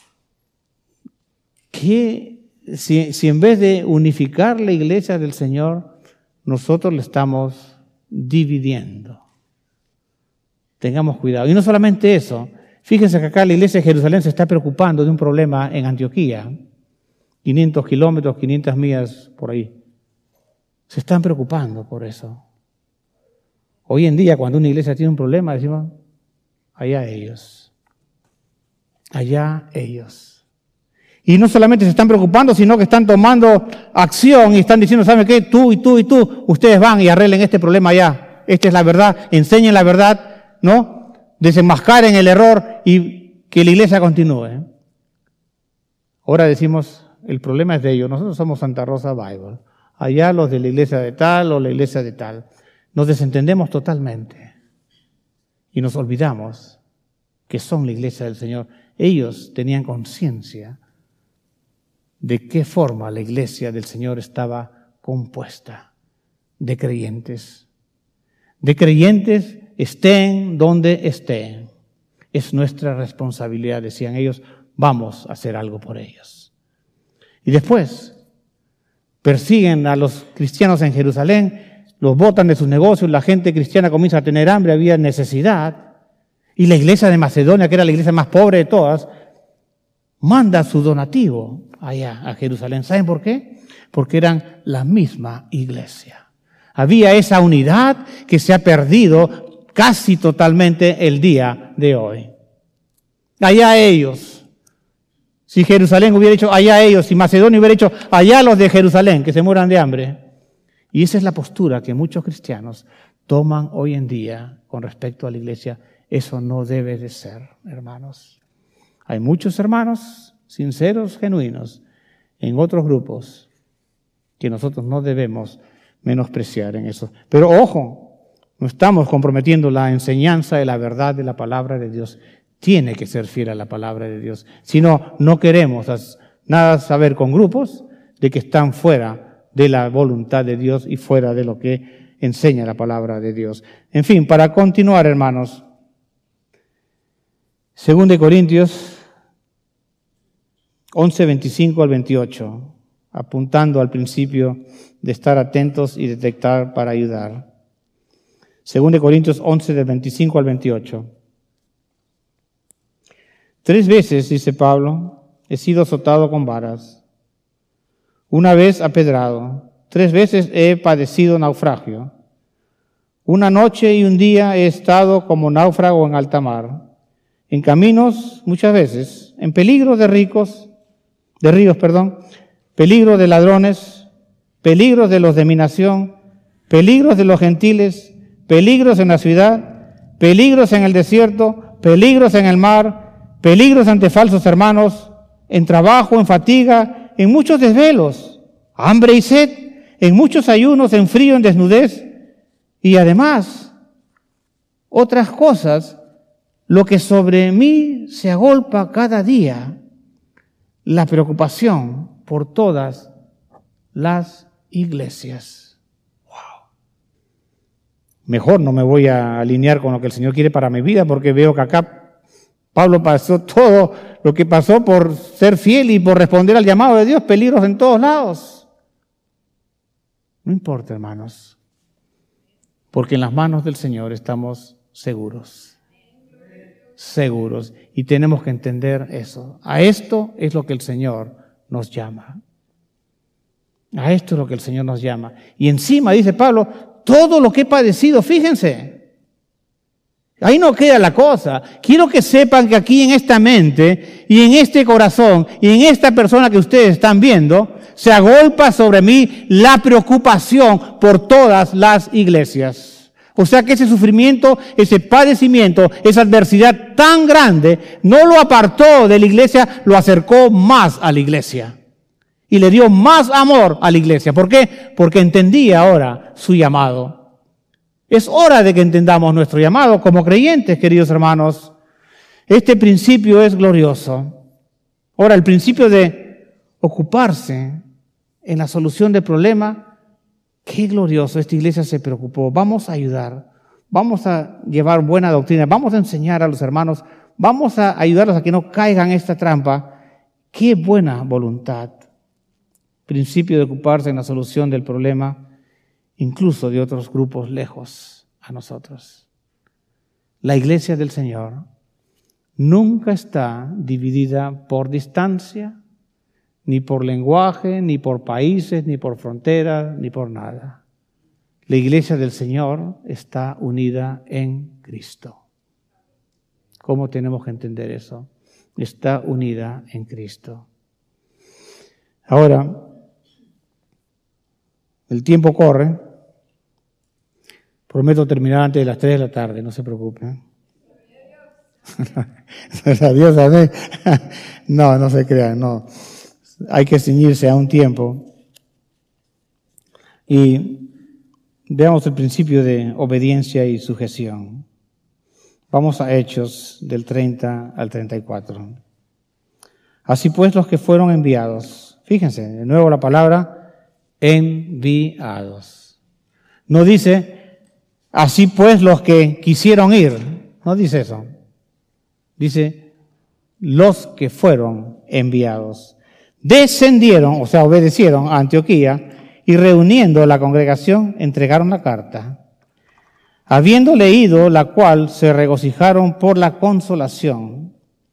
A: si en vez de unificar la iglesia del Señor, nosotros le estamos dividiendo. Tengamos cuidado. Y no solamente eso, fíjense que acá la iglesia de Jerusalén se está preocupando de un problema en Antioquía, 500 kilómetros, 500 millas por ahí. Se están preocupando por eso. Hoy en día, cuando una iglesia tiene un problema, decimos, allá ellos. Allá ellos. Y no solamente se están preocupando, sino que están tomando acción y están diciendo, ¿saben qué? Tú y tú y tú, ustedes van y arreglen este problema allá. Esta es la verdad, enseñen la verdad, ¿no? Desenmascaren el error y que la iglesia continúe. Ahora decimos, el problema es de ellos. Nosotros somos Santa Rosa Bible. Allá los de la iglesia de tal o la iglesia de tal. Nos desentendemos totalmente y nos olvidamos que son la iglesia del Señor. Ellos tenían conciencia de qué forma la iglesia del Señor estaba compuesta de creyentes. De creyentes estén donde estén. Es nuestra responsabilidad, decían ellos, vamos a hacer algo por ellos. Y después persiguen a los cristianos en Jerusalén, los botan de sus negocios, la gente cristiana comienza a tener hambre, había necesidad. Y la iglesia de Macedonia, que era la iglesia más pobre de todas, manda su donativo allá a Jerusalén. ¿Saben por qué? Porque eran la misma iglesia. Había esa unidad que se ha perdido casi totalmente el día de hoy. Allá ellos. Si Jerusalén hubiera hecho allá ellos, si Macedonia hubiera hecho allá los de Jerusalén, que se mueran de hambre. Y esa es la postura que muchos cristianos toman hoy en día con respecto a la iglesia. Eso no debe de ser, hermanos. Hay muchos hermanos sinceros, genuinos, en otros grupos que nosotros no debemos menospreciar en eso. Pero ojo, no estamos comprometiendo la enseñanza de la verdad de la palabra de Dios. Tiene que ser fiel a la palabra de Dios. Si no, no queremos nada saber con grupos de que están fuera de la voluntad de Dios y fuera de lo que enseña la palabra de Dios. En fin, para continuar, hermanos, 2 Corintios 11, 25 al 28, apuntando al principio de estar atentos y detectar para ayudar. 2 Corintios 11, del 25 al 28. 3 veces, dice Pablo, he sido azotado con varas. Una vez apedrado, 3 veces he padecido naufragio. Una noche y un día he estado como náufrago en alta mar, en caminos muchas veces, en peligro de ríos, peligro de ladrones, peligros de los de mi nación, peligros de los gentiles, peligros en la ciudad, peligros en el desierto, peligros en el mar, peligros ante falsos hermanos, en trabajo, en fatiga, en muchos desvelos, hambre y sed, en muchos ayunos, en frío, en desnudez, y además, otras cosas, lo que sobre mí se agolpa cada día, la preocupación por todas las iglesias. Wow. Mejor no me voy a alinear con lo que el Señor quiere para mi vida, porque veo que acá Pablo pasó todo lo que pasó por ser fiel y por responder al llamado de Dios, peligros en todos lados. No importa, hermanos, porque en las manos del Señor estamos seguros. Seguros. Y tenemos que entender eso. A esto es lo que el Señor nos llama. A esto es lo que el Señor nos llama. Y encima, dice Pablo, todo lo que he padecido, fíjense. Ahí no queda la cosa. Quiero que sepan que aquí en esta mente y en este corazón y en esta persona que ustedes están viendo, se agolpa sobre mí la preocupación por todas las iglesias. O sea que ese sufrimiento, ese padecimiento, esa adversidad tan grande, no lo apartó de la iglesia, lo acercó más a la iglesia. Y le dio más amor a la iglesia. ¿Por qué? Porque entendía ahora su llamado. Es hora de que entendamos nuestro llamado como creyentes, queridos hermanos. Este principio es glorioso. Ahora, el principio de ocuparse en la solución del problema, qué glorioso. Esta iglesia se preocupó. Vamos a ayudar. Vamos a llevar buena doctrina. Vamos a enseñar a los hermanos. Vamos a ayudarlos a que no caigan en esta trampa. Qué buena voluntad. Principio de ocuparse en la solución del problema, incluso de otros grupos lejos a nosotros. La iglesia del Señor nunca está dividida por distancia, ni por lenguaje, ni por países, ni por fronteras, ni por nada. La iglesia del Señor está unida en Cristo. ¿Cómo tenemos que entender eso? Está unida en Cristo. Ahora, el tiempo corre. Prometo terminar antes de las 3 de la tarde, no se preocupen. Adiós, amén. No se crean, no. Hay que ceñirse a un tiempo. Y veamos el principio de obediencia y sujeción. Vamos a Hechos del 30 al 34. Así pues, los que fueron enviados. Fíjense, de nuevo la palabra enviados. No dice, así pues los que quisieron ir. No dice eso. Dice, los que fueron enviados. Descendieron, o sea, obedecieron a Antioquía y reuniendo la congregación entregaron la carta. Habiendo leído la cual se regocijaron por la consolación.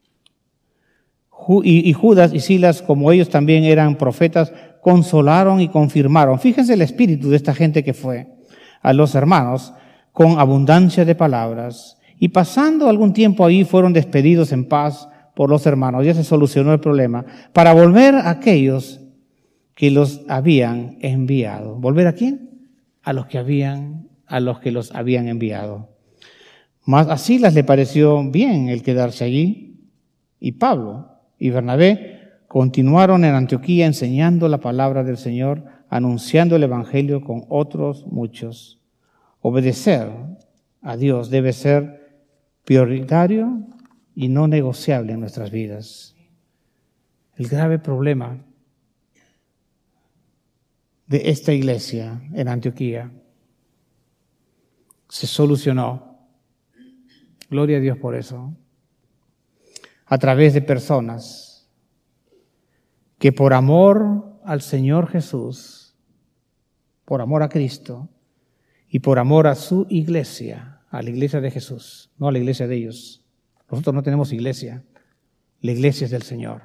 A: Y Judas y Silas, como ellos también eran profetas, consolaron y confirmaron. Fíjense el espíritu de esta gente que fue a los hermanos con abundancia de palabras. Y pasando algún tiempo ahí fueron despedidos en paz por los hermanos. Ya se solucionó el problema. Para volver a aquellos que los habían enviado. ¿Volver a quién? A los que los habían enviado. Mas a Silas le pareció bien el quedarse allí. Y Pablo y Bernabé continuaron en Antioquía enseñando la palabra del Señor, anunciando el evangelio con otros muchos. Obedecer a Dios debe ser prioritario y no negociable en nuestras vidas. El grave problema de esta iglesia en Antioquía se solucionó. Gloria a Dios por eso. A través de personas que por amor al Señor Jesús, por amor a Cristo y por amor a su iglesia, a la iglesia de Jesús, no a la iglesia de ellos. Nosotros no tenemos iglesia, la iglesia es del Señor.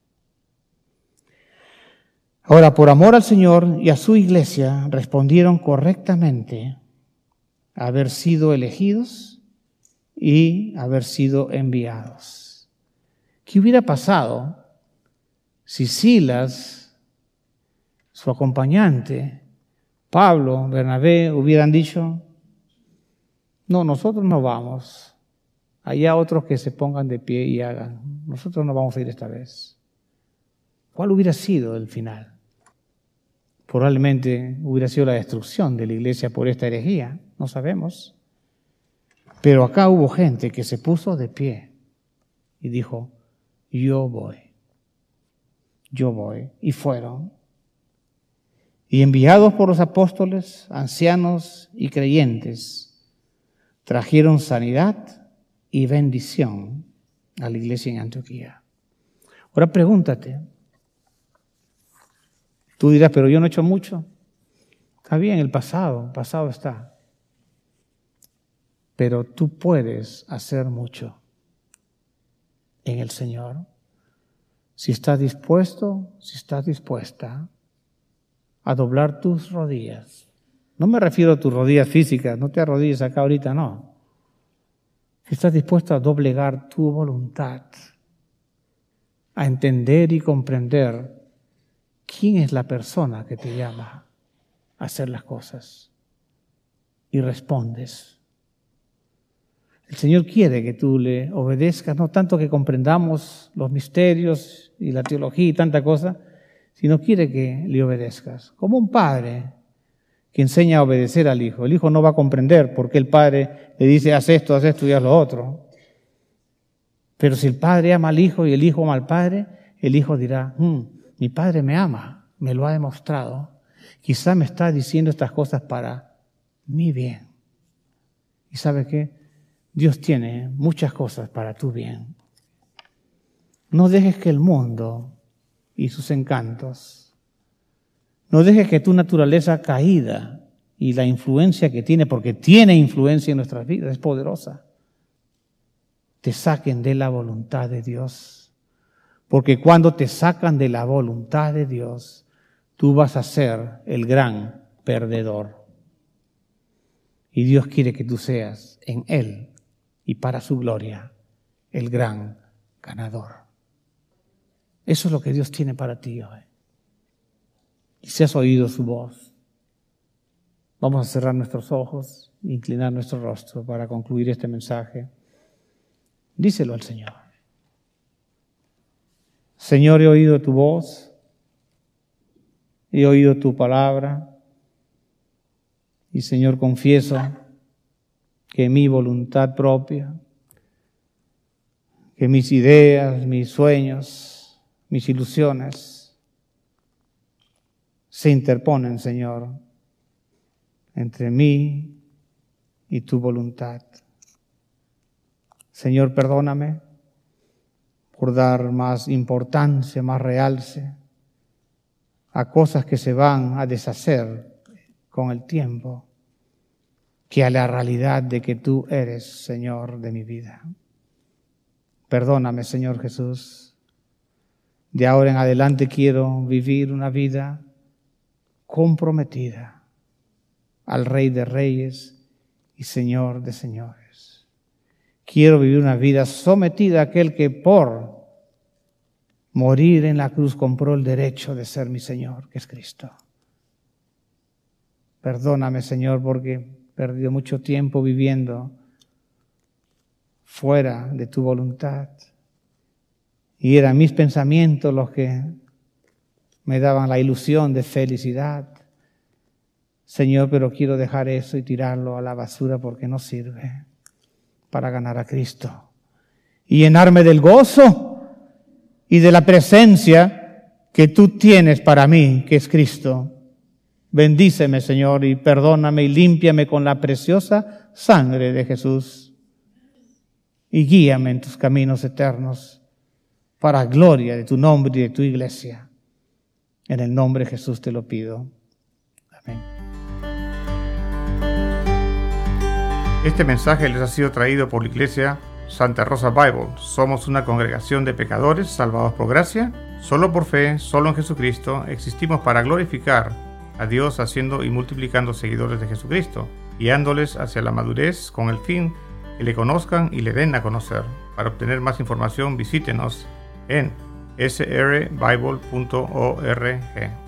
A: Ahora, por amor al Señor y a su iglesia, respondieron correctamente a haber sido elegidos y haber sido enviados. ¿Qué hubiera pasado si Silas, su acompañante, Pablo, Bernabé, hubieran dicho, no, nosotros no vamos, allá otros que se pongan de pie y hagan, nosotros no vamos a ir esta vez? ¿Cuál hubiera sido el final? Probablemente hubiera sido la destrucción de la iglesia por esta herejía, no sabemos. Pero acá hubo gente que se puso de pie y dijo, yo voy. Y fueron. Y enviados por los apóstoles, ancianos y creyentes, trajeron sanidad y bendición a la iglesia en Antioquía. Ahora pregúntate. Tú dirás, pero yo no he hecho mucho. Está bien, el pasado está. Pero tú puedes hacer mucho en el Señor. Si estás dispuesto, si estás dispuesta a doblar tus rodillas. No me refiero a tus rodillas físicas, no te arrodilles acá ahorita, no. Si estás dispuesto a doblegar tu voluntad, a entender y comprender quién es la persona que te llama a hacer las cosas y respondes. El Señor quiere que tú le obedezcas, no tanto que comprendamos los misterios y la teología y tanta cosa, sino quiere que le obedezcas. Como un padre que enseña a obedecer al hijo. El hijo no va a comprender por qué el padre le dice haz esto y haz lo otro. Pero si el padre ama al hijo y el hijo ama al padre, el hijo dirá, mi padre me ama, me lo ha demostrado. Quizá me está diciendo estas cosas para mi bien. ¿Y sabe qué? Dios tiene muchas cosas para tu bien. No dejes que el mundo y sus encantos, no dejes que tu naturaleza caída y la influencia que tiene, porque tiene influencia en nuestras vidas, es poderosa, te saquen de la voluntad de Dios. Porque cuando te sacan de la voluntad de Dios, tú vas a ser el gran perdedor. Y Dios quiere que tú seas en Él y para su gloria el gran ganador. Eso es lo que Dios tiene para ti hoy. Y si has oído su voz, vamos a cerrar nuestros ojos e inclinar nuestro rostro para concluir este mensaje. Díselo al Señor. Señor, he oído tu voz, he oído tu palabra y Señor, confieso que mi voluntad propia, que mis ideas, mis sueños, mis ilusiones se interponen, Señor, entre mí y tu voluntad. Señor, perdóname por dar más importancia, más realce a cosas que se van a deshacer con el tiempo, que a la realidad de que tú eres Señor de mi vida. Perdóname, Señor Jesús. De ahora en adelante quiero vivir una vida comprometida al Rey de Reyes y Señor de Señores. Quiero vivir una vida sometida a aquel que por morir en la cruz compró el derecho de ser mi Señor, que es Cristo. Perdóname, Señor, porque he perdido mucho tiempo viviendo fuera de tu voluntad. Y eran mis pensamientos los que me daban la ilusión de felicidad. Señor, pero quiero dejar eso y tirarlo a la basura porque no sirve para ganar a Cristo y llenarme del gozo y de la presencia que tú tienes para mí, que es Cristo. Bendíceme, Señor, y perdóname y límpiame con la preciosa sangre de Jesús y guíame en tus caminos eternos para gloria de tu nombre y de tu iglesia. En el nombre de Jesús te lo pido. Amén.
B: Este mensaje les ha sido traído por la Iglesia Santa Rosa Bible. Somos una congregación de pecadores salvados por gracia, solo por fe, solo en Jesucristo. Existimos para glorificar a Dios haciendo y multiplicando seguidores de Jesucristo, guiándoles hacia la madurez con el fin que le conozcan y le den a conocer. Para obtener más información, visítenos en srbible.org.